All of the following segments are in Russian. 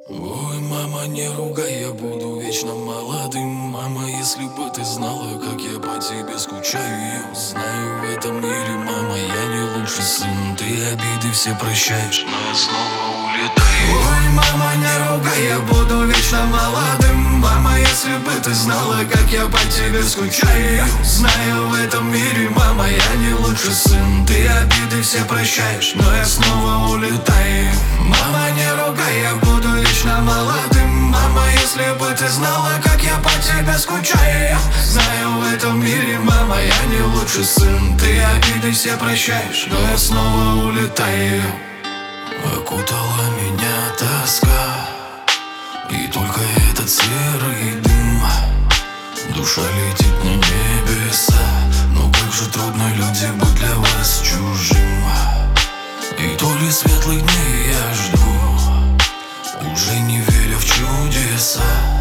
Ой, мама, не ругай, я буду вечно молодым. Мама, если бы ты знала, как я по тебе скучаю. Я знаю, в этом мире, мама, я не лучший сын. Ты обиды все прощаешь, но я снова улетаю. Ой, мама, не ругай, я буду вечно молодым. Мама, если бы ты знала, как я по тебе скучаю. Я знаю, в этом мире, мама, я не лучший сын. Ты обиды все прощаешь, но я снова улетаю. Мама, не ругай, я буду вечно молодым. Мама, если бы ты знала, как я по тебе скучаю. Я знаю, в этом мире, мама, я не лучший сын. Ты обиды все прощаешь, но я снова улетаю. Окутала меня тоска, и только этот серый дым. Душа летит на небеса, но как же трудно, люди, быть для вас чужим. И то ли светлых дней я жду, уже не веря в чудеса.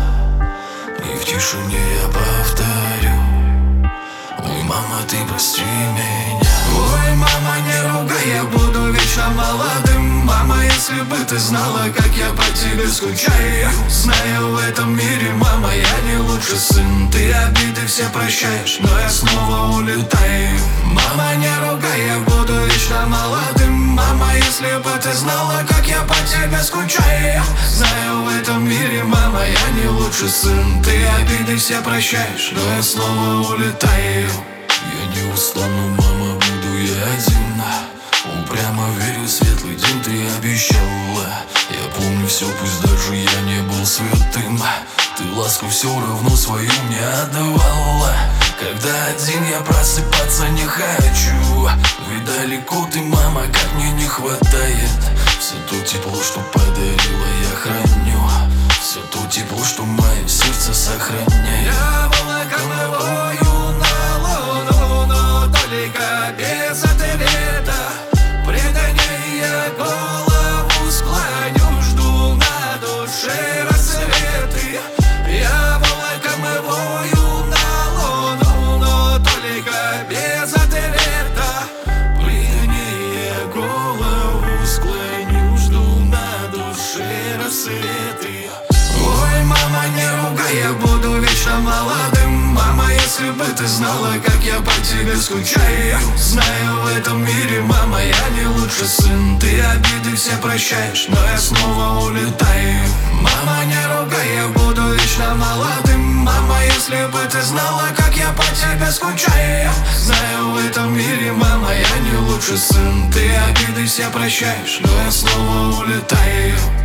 И в тишине я повторю: ой, мама, ты прости меня. Ой, мама, не ругай, я буду вечно молодым. Мама, если бы ты знала, как я по тебе скучаю. Я знаю, в этом мире, мама, я не лучший сын. Ты обиды все прощаешь, но я снова улетаю. Мама, не ругай, я буду вечно молодым. Мама, если бы ты знала, как я по тебе скучаю. Я знаю, в этом мире, мама, я не лучший сын. Ты обиды все прощаешь, но я снова улетаю. Я не устану, мама, буду я один. Упрямо верю, в светлый день ты обещала. Я помню все, пусть даже я не был святым. Ты ласку все равно свою мне отдавала. Когда один я просыпаться не хочу, ведь далеко ты, мама, как мне не хватает. Все то тепло, что подарила, я храню. Все то тепло, что мое сердце сохраняет. Я волоком на луну, но только без ответа. Предай, я голову склоню, жду на душе рассветы. Я волоком на луну, но только без ответа. Предай, я голову склоню, жду на душе рассветы. Ой, мама, не ругай, я буду вечно молодым. Мама, если бы ты знала, как я по тебе скучаю. Я знаю, в этом мире, мама, я не лучший сын. Ты обиды все прощаешь, но я снова улетаю. Мама, не ругай, я буду вечно молодым. Мама, если бы ты знала, как я по тебе скучаю. Я знаю, в этом мире, мама, я не лучший сын. Ты обиды все прощаешь, но я снова улетаю.